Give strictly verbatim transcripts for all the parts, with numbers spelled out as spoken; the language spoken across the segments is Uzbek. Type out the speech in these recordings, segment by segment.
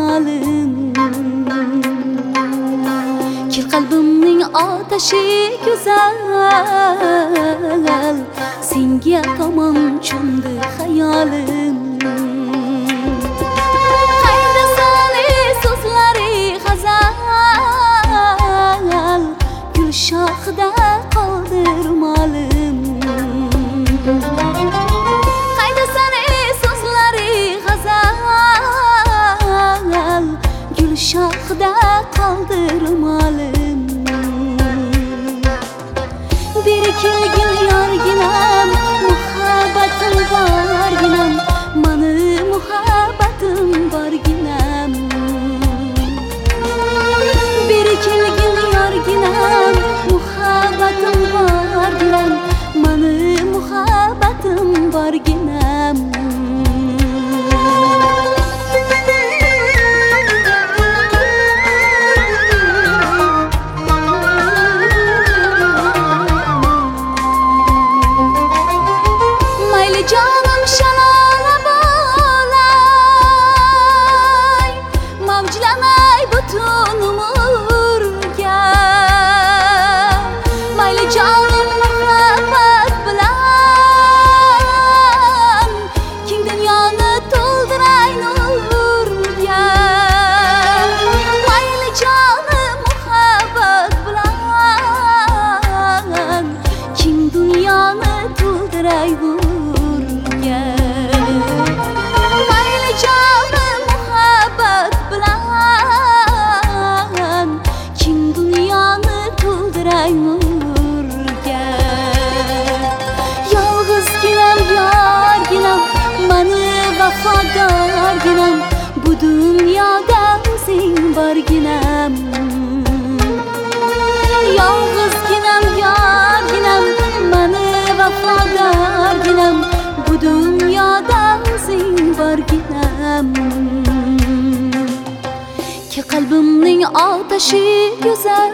hayolim. Kil qalbimning otashi go'zal, senga tomon cho'mdi hayolim. Qayda sali so'zlari g'azal, gul shoxida qoldi ro'molim. Qayda sali so'zlari g'azal, gul shoxida qoldi ro'molim. Bir kelgin yorginam, muhabbatim borginam, mani muhabbatim borginam. Bir kelgin yorginam, muhabbatim borginam, mani muhabbatim borginam. Canım şalala bağlay, mavclamay bütün umurga. Mayli canım muhabbat bilan, keng dunyoni to'ldiray nurga. Mayli canım muhabbat bilan, keng dunyoni to'ldiray nurga. Mayli canım muhabbat bilan, keng dunyoni to'ldiray nurga. Yolg'izginam yorginam, mani vafodorginam, bu dunyoda o'zing borginam. Yolg'izginam yorginam, mani vafodorginam, bu dunyoda o'zing borginam. Ki qalbimning otashi go'zal,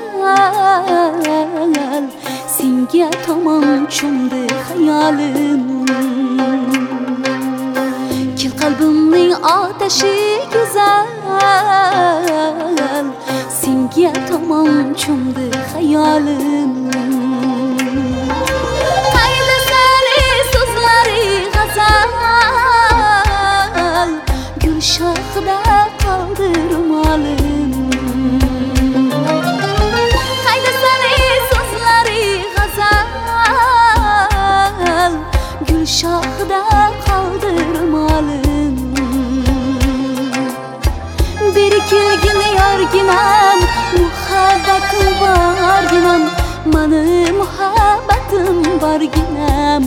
senga tomon cho'mdi hayolim. Ki qalbimning otashi go'zal, senga tomon cho'mdi hayolim. Qayda sali so'zlari g'azal, gul shoxida qoldi ro'molim. Qayda sali so'zlari g'azal, gul shoxida qoldi ro'molim. Bir kelgin yorginam, muhabbatim borginam, mani muhabbatim borginam.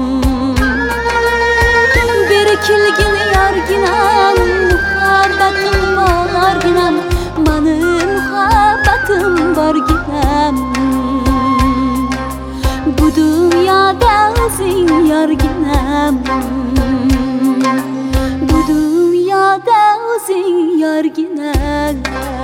Bir kelgin yorginam, muhabbatim borginam, mani muhabbatim borginam. Bu dunyoda o'zing yorginam, bu dunyoda o'zing yorginam.